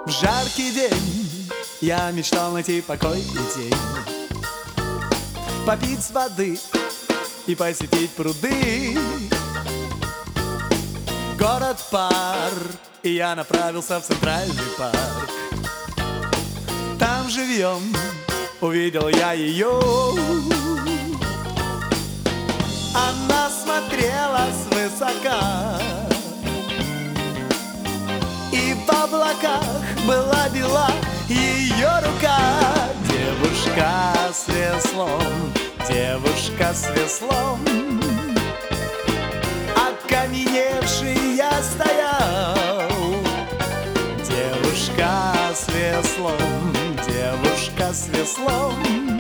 В жаркий день я мечтал найти покой и тень, попить с воды и посетить пруды. Город пар, и я направился в Центральный парк. Там живьем увидел я ее. Она смотрела свысока, и в облаках была бела ее рука. Девушка с веслом, девушка с веслом, окаменевший я стоял. Девушка с веслом, девушка с веслом,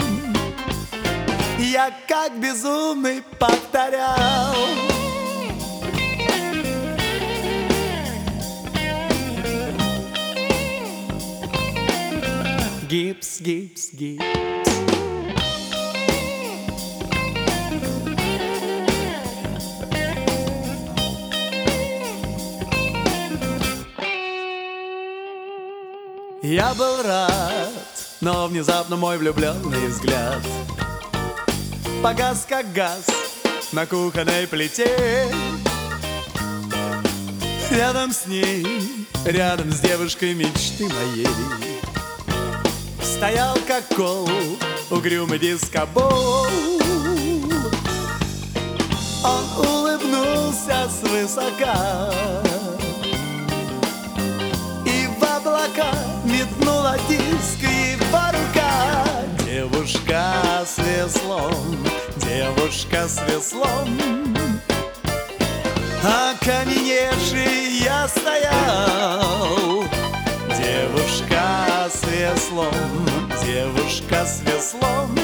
я как безумный повторял. Гипс, гипс, гипс. Я был рад, но внезапно мой влюбленный взгляд погас, как газ на кухонной плите. Рядом с ней, рядом с девушкой мечты моей, стоял как кол угрюмый дискобол. Он улыбнулся свысока, и в облака метнула диск его рука. Девушка с веслом, девушка с веслом, окаменевший я стоял. Девушка с веслом, девушка с веслом,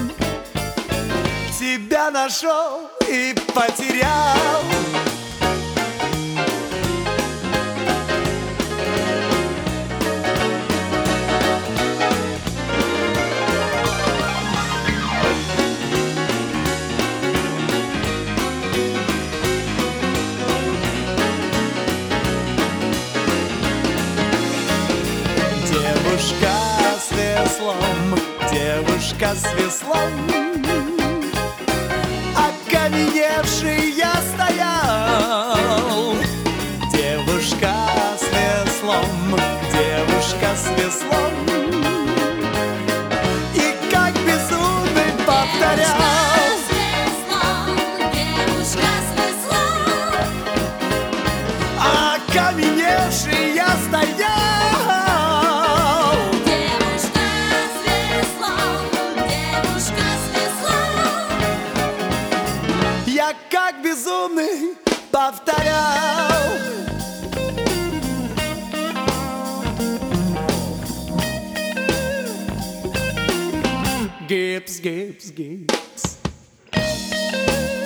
тебя нашел и потерял. Девушка с веслом, девушка с веслом, окаменевший я стоял. Девушка с веслом, девушка с веслом, и как безумный повторял. Окаменевший я стоял. Я как безумный повторял. Гипс, гипс, гипс.